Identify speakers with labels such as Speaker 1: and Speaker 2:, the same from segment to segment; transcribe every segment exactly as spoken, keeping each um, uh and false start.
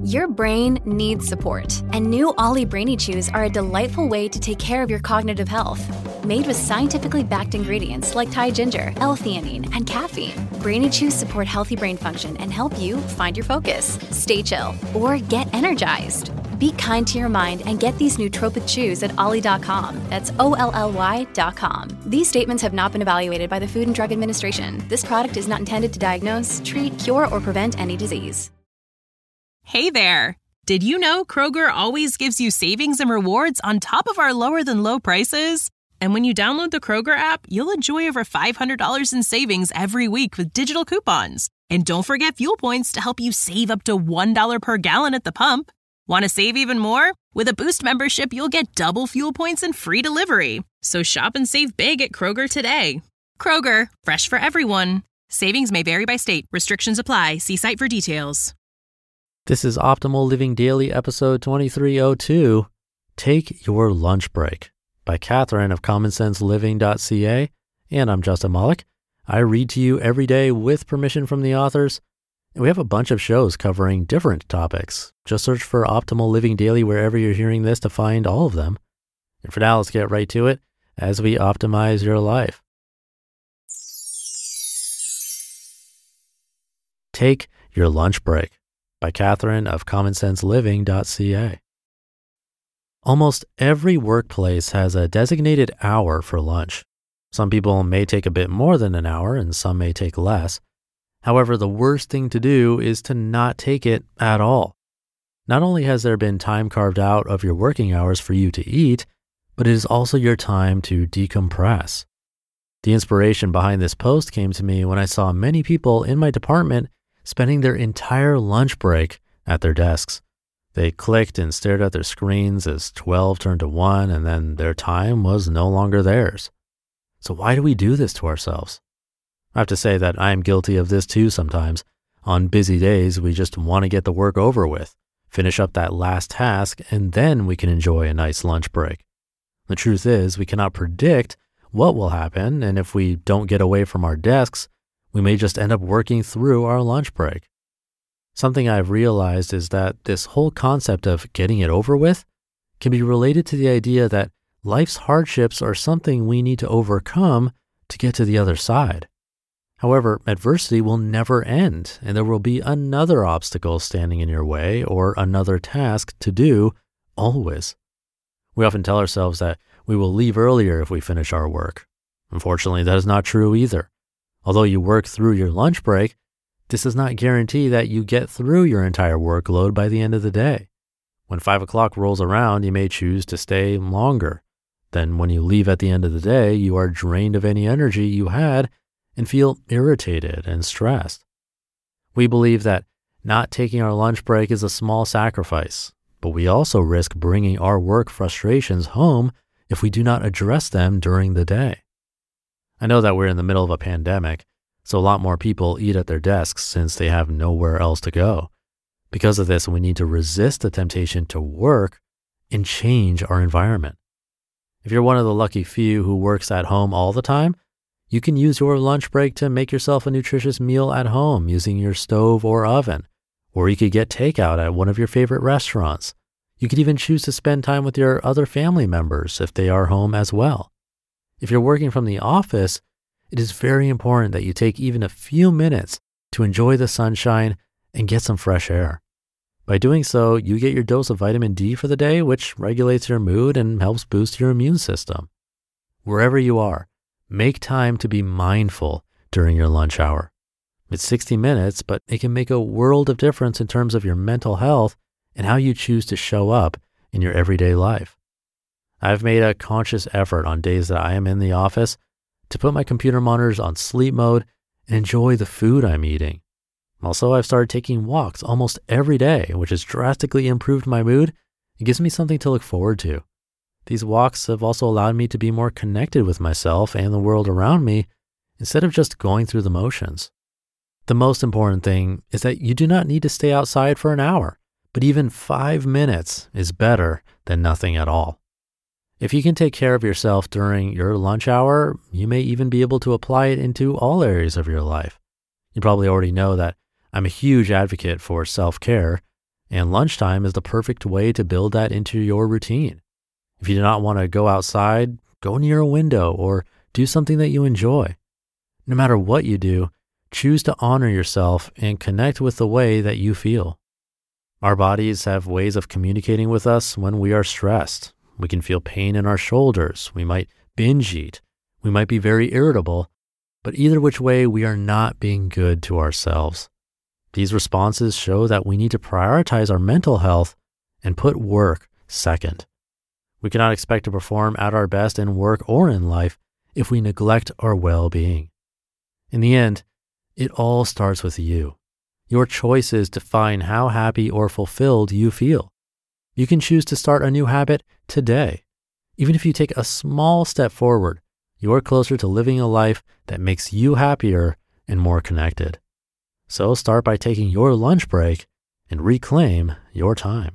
Speaker 1: Your brain needs support, and new Ollie Brainy Chews are a delightful way to take care of your cognitive health. Made with scientifically backed ingredients like Thai ginger, L-theanine, and caffeine, Brainy Chews support healthy brain function and help you find your focus, stay chill, or get energized. Be kind to your mind and get these nootropic chews at ollie dot com. That's O L L Y dot com. These statements have not been evaluated by the Food and Drug Administration. This product is not intended to diagnose, treat, cure, or prevent any disease.
Speaker 2: Hey there! Did you know Kroger always gives you savings and rewards on top of our lower-than-low prices? And when you download the Kroger app, you'll enjoy over five hundred dollars in savings every week with digital coupons. And don't forget fuel points to help you save up to one dollar per gallon at the pump. Want to save even more? With a Boost membership, you'll get double fuel points and free delivery. So shop and save big at Kroger today. Kroger, fresh for everyone. Savings may vary by state. Restrictions apply. See site for details.
Speaker 3: This is Optimal Living Daily, episode twenty-three oh two, Take Your Lunch Break, by Catherine of common sense living dot c a, and I'm Justin Malik. I read to you every day with permission from the authors, and we have a bunch of shows covering different topics. Just search for Optimal Living Daily wherever you're hearing this to find all of them. And for now, let's get right to it as we optimize your life. Take Your Lunch Break, by Catherine of common sense living dot c a. Almost every workplace has a designated hour for lunch. Some people may take a bit more than an hour and some may take less. However, the worst thing to do is to not take it at all. Not only has there been time carved out of your working hours for you to eat, but it is also your time to decompress. The inspiration behind this post came to me when I saw many people in my department spending their entire lunch break at their desks. They clicked and stared at their screens as twelve turned to one, and then their time was no longer theirs. So why do we do this to ourselves? I have to say that I am guilty of this too sometimes. On busy days, we just want to get the work over with, finish up that last task, and then we can enjoy a nice lunch break. The truth is, we cannot predict what will happen, and if we don't get away from our desks, we may just end up working through our lunch break. Something I've realized is that this whole concept of getting it over with can be related to the idea that life's hardships are something we need to overcome to get to the other side. However, adversity will never end, and there will be another obstacle standing in your way or another task to do always. We often tell ourselves that we will leave earlier if we finish our work. Unfortunately, that is not true either. Although you work through your lunch break, this does not guarantee that you get through your entire workload by the end of the day. When five o'clock rolls around, you may choose to stay longer. Then when you leave at the end of the day, you are drained of any energy you had and feel irritated and stressed. We believe that not taking our lunch break is a small sacrifice, but we also risk bringing our work frustrations home if we do not address them during the day. I know that we're in the middle of a pandemic, so a lot more people eat at their desks since they have nowhere else to go. Because of this, we need to resist the temptation to work and change our environment. If you're one of the lucky few who works at home all the time, you can use your lunch break to make yourself a nutritious meal at home using your stove or oven, or you could get takeout at one of your favorite restaurants. You could even choose to spend time with your other family members if they are home as well. If you're working from the office, it is very important that you take even a few minutes to enjoy the sunshine and get some fresh air. By doing so, you get your dose of vitamin D for the day, which regulates your mood and helps boost your immune system. Wherever you are, make time to be mindful during your lunch hour. It's sixty minutes, but it can make a world of difference in terms of your mental health and how you choose to show up in your everyday life. I've made a conscious effort on days that I am in the office to put my computer monitors on sleep mode and enjoy the food I'm eating. Also, I've started taking walks almost every day, which has drastically improved my mood and gives me something to look forward to. These walks have also allowed me to be more connected with myself and the world around me instead of just going through the motions. The most important thing is that you do not need to stay outside for an hour, but even five minutes is better than nothing at all. If you can take care of yourself during your lunch hour, you may even be able to apply it into all areas of your life. You probably already know that I'm a huge advocate for self-care, And lunchtime is the perfect way to build that into your routine. If you do not want to go outside, go near a window or do something that you enjoy. No matter what you do, choose to honor yourself and connect with the way that you feel. Our bodies have ways of communicating with us when we are stressed. We can feel pain in our shoulders. We might binge eat. We might be very irritable. But either which way, we are not being good to ourselves. These responses show that we need to prioritize our mental health and put work second. We cannot expect to perform at our best in work or in life if we neglect our well-being. In the end, it all starts with you. Your choice is to define how happy or fulfilled you feel. You can choose to start a new habit today. Even if you take a small step forward, you're closer to living a life that makes you happier and more connected. So start by taking your lunch break and reclaim your time.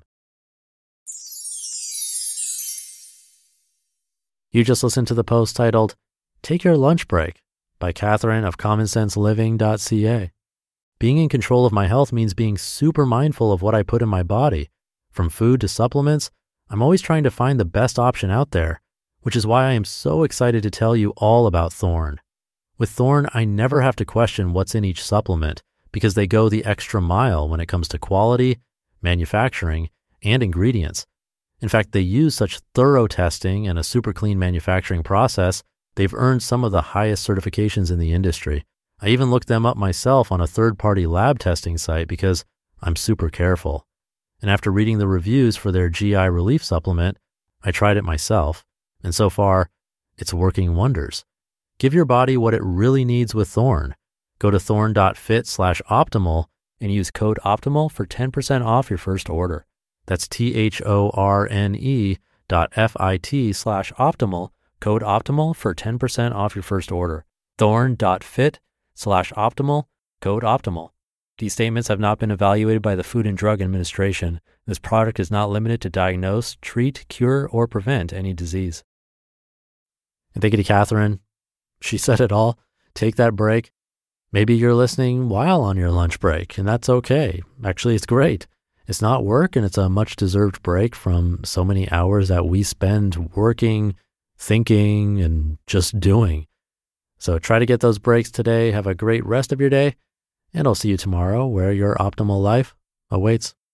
Speaker 3: You just listened to the post titled, Take Your Lunch Break by Catherine of common sense living dot c a. Being in control of my health means being super mindful of what I put in my body. From food to supplements, I'm always trying to find the best option out there, which is why I am so excited to tell you all about Thorne. With Thorne, I never have to question what's in each supplement because they go the extra mile when it comes to quality, manufacturing, and ingredients. In fact, they use such thorough testing and a super clean manufacturing process, they've earned some of the highest certifications in the industry. I even looked them up myself on a third-party lab testing site because I'm super careful. And after reading the reviews for their G I relief supplement, I tried it myself. And so far, it's working wonders. Give your body what it really needs with Thorne. Go to thorne.fit slash optimal and use code OPTIMAL for ten percent off your first order. That's T-H-O-R-N-E dot F-I-T slash optimal, code OPTIMAL for ten percent off your first order. Thorne.fit slash optimal, code OPTIMAL. These statements have not been evaluated by the Food and Drug Administration. This product is not limited to diagnose, treat, cure, or prevent any disease. And thank you to Catherine. She said it all. Take that break. Maybe you're listening while on your lunch break, and that's okay. Actually, it's great. It's not work, and it's a much-deserved break from so many hours that we spend working, thinking, and just doing. So try to get those breaks today. Have a great rest of your day, and I'll see you tomorrow where your optimal life awaits.